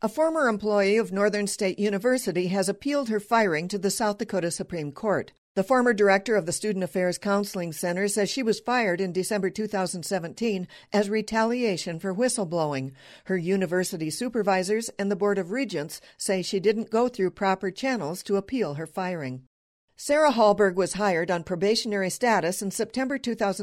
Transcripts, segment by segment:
A former employee of Northern State University has appealed her firing to the South Dakota Supreme Court. The former director of the Student Affairs Counseling Center says she was fired in December 2017 as retaliation for whistleblowing. Her university supervisors and the Board of Regents say she didn't go through proper channels to appeal her firing. Sarah Hallberg was hired on probationary status in September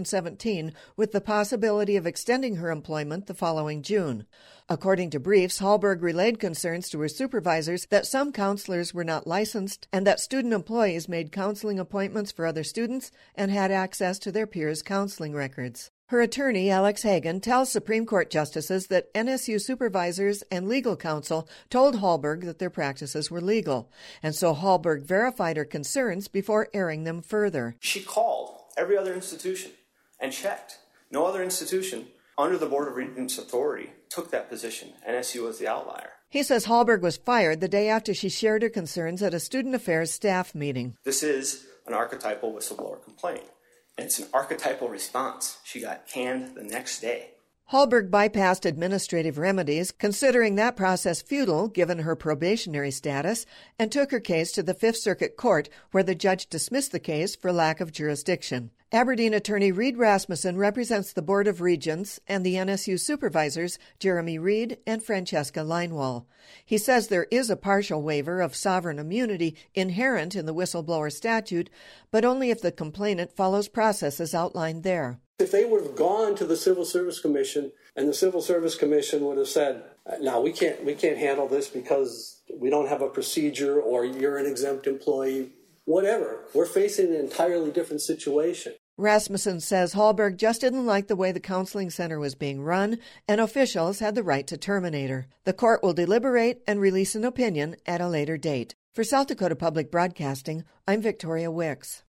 2017 with the possibility of extending her employment the following June. According to briefs, Hallberg relayed concerns to her supervisors that some counselors were not licensed and that student employees made counseling appointments for other students and had access to their peers' counseling records. Her attorney, Alex Hagan, tells Supreme Court justices that NSU supervisors and legal counsel told Hallberg that their practices were legal, and so Hallberg verified her concerns before airing them further. She called every other institution and checked. No other institution under the Board of Regents authority took that position. NSU was the outlier. He says Hallberg was fired the day after she shared her concerns at a Student Affairs staff meeting. This is an archetypal whistleblower complaint. And it's an archetypal response. She got canned the next day. Hallberg bypassed administrative remedies, considering that process futile given her probationary status, and took her case to the Fifth Circuit Court, where the judge dismissed the case for lack of jurisdiction. Aberdeen attorney Reed Rasmussen represents the Board of Regents and the NSU supervisors Jeremy Reed and Francesca Leinwall. He says there is a partial waiver of sovereign immunity inherent in the whistleblower statute, but only if the complainant follows processes outlined there. If they would have gone to the Civil Service Commission and the Civil Service Commission would have said, no, we can't handle this because we don't have a procedure or you're an exempt employee, whatever. We're facing an entirely different situation. Rasmussen says Hallberg just didn't like the way the counseling center was being run, and officials had the right to terminate her. The court will deliberate and release an opinion at a later date. For South Dakota Public Broadcasting, I'm Victoria Wicks.